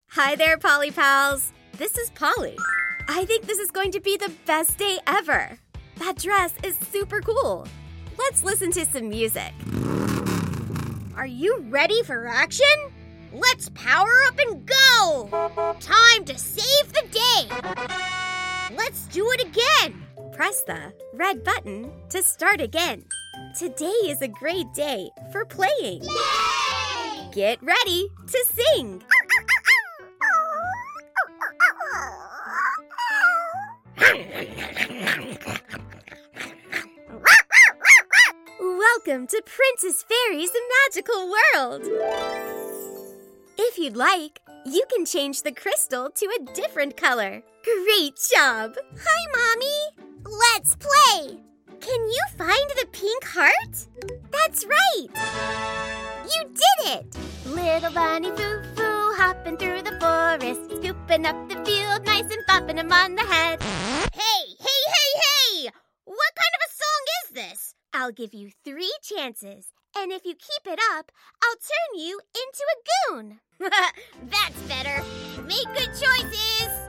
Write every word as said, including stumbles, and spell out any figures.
Hi there, Polly Pals. This is Polly. I think this is going to be the best day ever. That dress is super cool. Let's listen to some music. Are you ready for action? Let's power up and go! Time to save the day! Let's do it again! Press the red button to start again. Today is a great day for playing. Yay! Get ready to sing! Welcome to Princess Fairy's Magical World! If you'd like, you can change the crystal to a different color. Great job! Hi, Mommy! Let's play! Can you find the pink heart? That's right! You did it! Little bunny foo-foo hopping through the forest, scooping up the field nice and bopping him on the head. Hey, hey, hey, hey! What kind of a song is this? I'll give you three chances, and if you keep it up, I'll turn you into a goon. That's better. Make good choices!